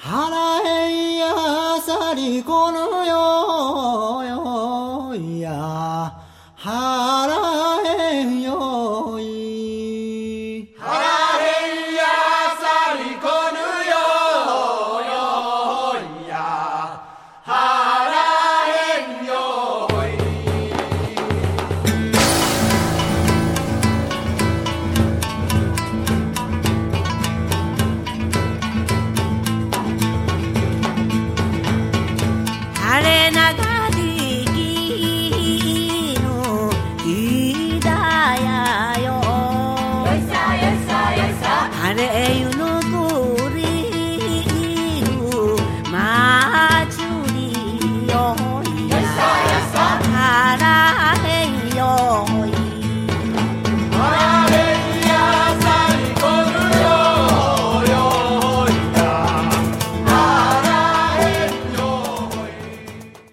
腹へんやさりこのよよいや腹へんよい腹へんやさりこぬよよいや腹へんよい晴れなが